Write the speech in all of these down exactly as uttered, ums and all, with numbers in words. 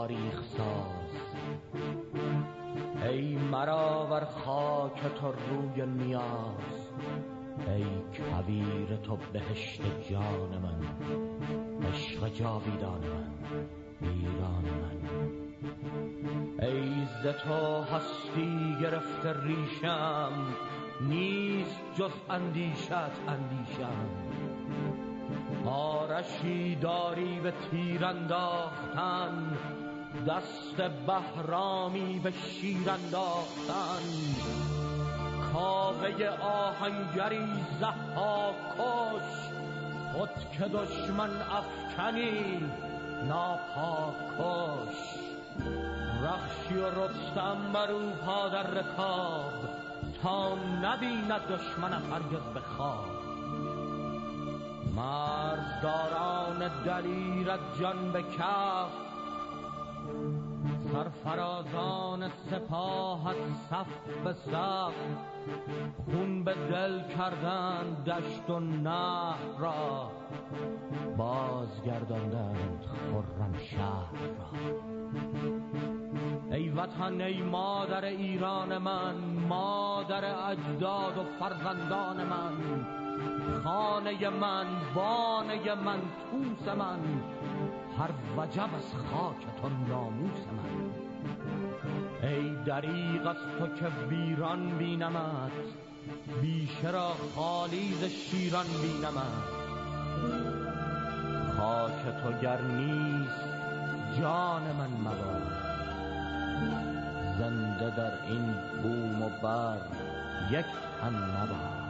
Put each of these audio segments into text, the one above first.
تاریخ ساز. ای مراور خاک تو روی نیاز، ای کویر تو بهشت جان من، عشق جاویدان من، ایران من. ای ز تو هستی گرفته ریشم، نیست جز اندیشت اندیشم. آرشی داری به تیر انداختن، دست بهرامی به شیر انداختن. کاوه آهنگری ضحاک کش، خود که دشمن افکنی ناپاک کش. رخشی و رستم برو پا در رکاب، تا نبیند دشمنم هرگز به خواب. مرزداران دلیرت جان به کف، سرفرازان سپاهت صف به صف. خون به دل کردند دشت و نهر را، بازگرداندند خرم شهر را. ای وطن ای مادر ایران من، مادر اجداد و فرزندان من. خانه من، بانه من، توس من، هر وجب از خاک تو ناموس من. ای دریغ از تو که ویران بینمت، بیشه را خالی ز شیران بینمت. خاک تو گر نیست جان من مباد، زنده در این بوم و بر یک تن نباد.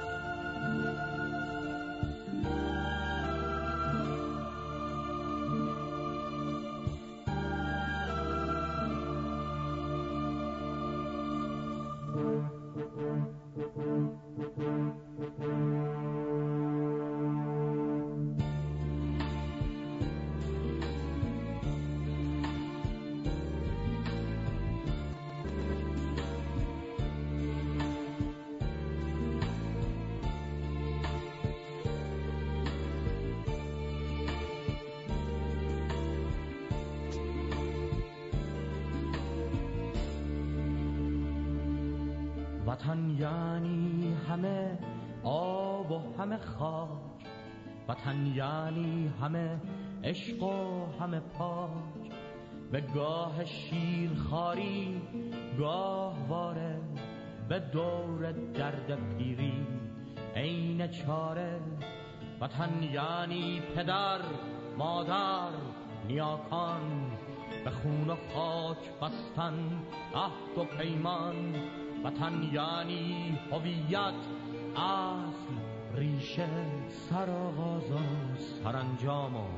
وطن یعنی همه آب و همه خاک، وطن یعنی همه عشق و همه پاک. به گاه شیرخواری گاه واره، به دور درد پیری عین چاره. وطن یعنی پدر مادر نیاکان، به خون و خاک بستن عهد و پیمان. وطن یعنی هویت، اصل، ریشه، سرآغاز و سرانجام و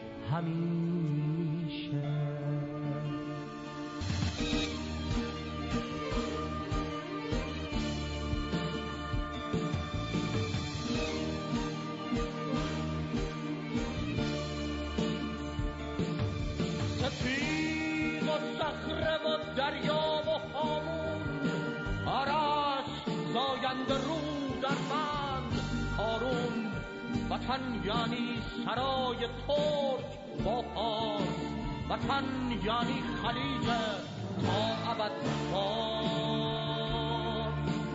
همیشه. سپید و صخره و دریا و هامون، آرش زاینده رو در بند هارون. وطن یعنی سرای ترک با پاس، وطن یعنی خلیج تا ابد باز.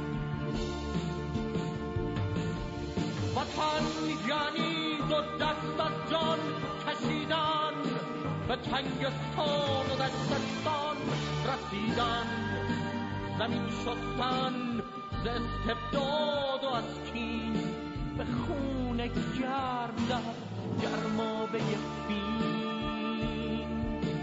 وطن یعنی دو دست از جان کشیدن، به تنگستان و دشتستان رسیدن. زمین شستن ز استبداد و از کین، به خون گرم در گرمابه فین.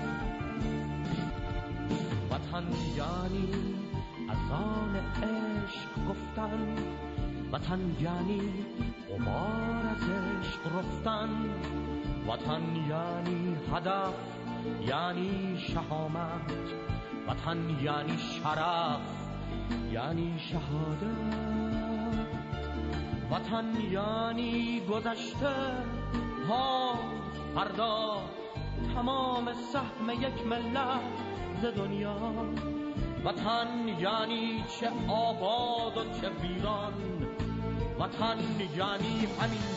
وطن یعنی اذان عشق گفتن، وطن یعنی غبار از عشق رفتن. وطن یعنی هدف، یعنی شهامت، وطن یعنی شرف، یعنی شهادت. وطن یعنی گذشته ها فردا، تمام سهم یک ملت ز دنیا. وطن یعنی چه آباد و چه ویران، وطن یعنی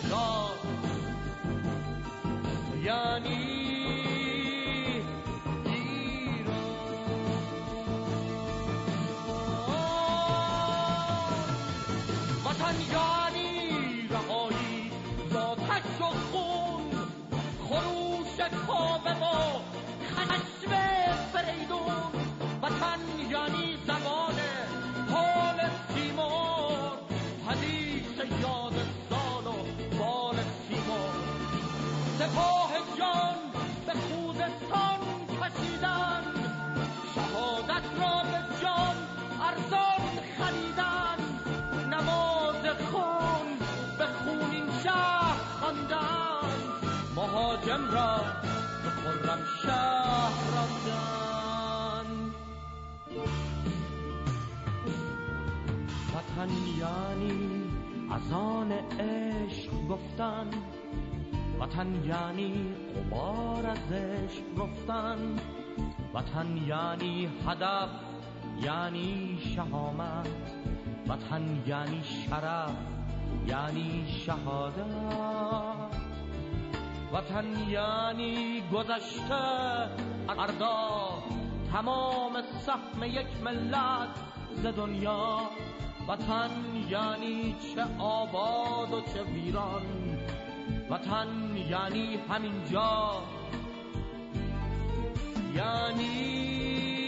همینجا، یعنی لاجرم را به خرم شهر راندن. وطن یعنی از آن عشق گفتن، وطن یعنی غبار از عشق رفتن، وطن یعنی هدف یعنی شهامت، وطن یعنی شرف یعنی شهادت، وطن یعنی گذشته فردا تمام سهم یک ملت ز دنیا، وطن یعنی چه آباد و چه ویران، وطن یعنی همینجا، یعنی